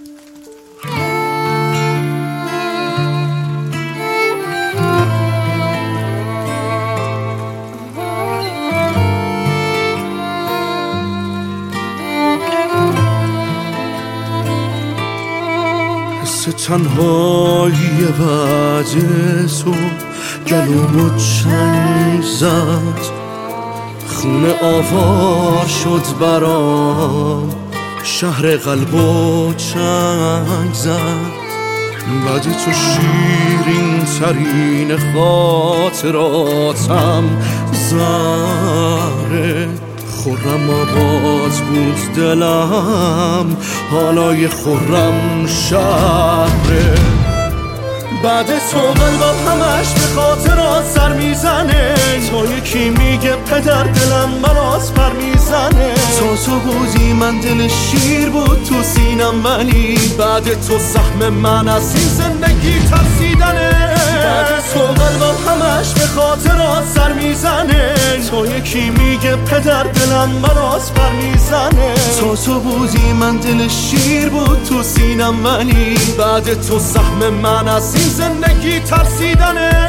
تنهایی بعد تو گلومو چنگ زد، خونه آوار شد برام، شهر قلبو چنگ زد. بعد تو شیرین ترین خاطراتم، زهره خرم آباد بود دلم، حالای خرم شهره. بعد تو قلبم همش به خاطرات سر میزنه، تا یکی میگه پدر دلم براس پر میزنه. تو بودی من دل شیر بود تو سینم، ولی بعد تو سهم من از این زندگی ترسیدنه. بعد تو قلبم همش به خاطرات سر میزنه، تا یکی میگه پدر دلم براس پر میزنه. تو بودی من دل شیر بود تو سینم، ولی بعد تو سهم من از این زندگی ترسیدنه.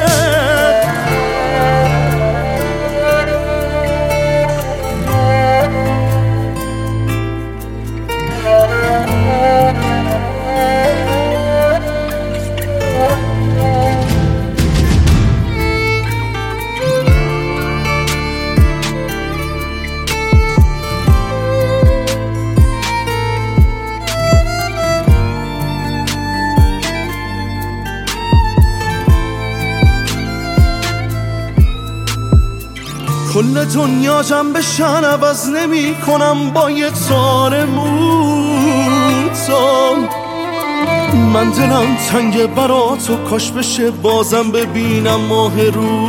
کل دنیا جمع بشن عوض نمی کنم با یه تار موتام. من دلم تنگ برا تو، کاش بشه بازم ببینم ماه رو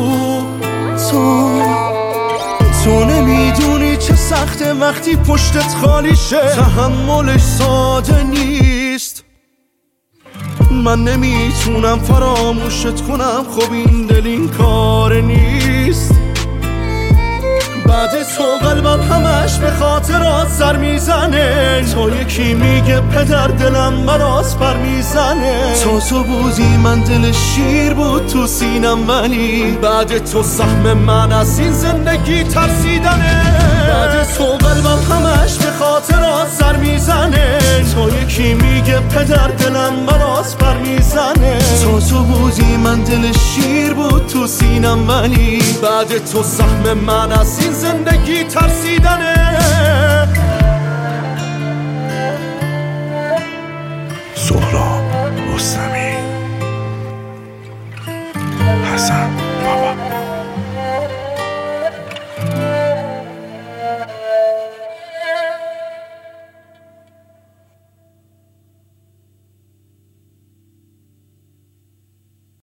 تو نمیدونی چه سخته وقتی پشتت خالی شه، تحملش ساده نیست. من نمیتونم فراموشت کنم، خب این دل این کار نیست. بعد تو قلبم همش به خاطرات سر میزنه، تا یکی میگه پدر دلم براس پر میزنه. تو بودی من دل شیر بود تو سینم، ولی بعد تو سهم من از این زندگی ترسیدنه. بعد تو قلبم همش به خاطرات سر میزنه، تا یکی میگه پدر دلم براس پر میزنه. تو بودی من دل شیر بود تو سینم، ولی بعد تو سهم من از این زندگی ترسیدنه. سهراب رستمی.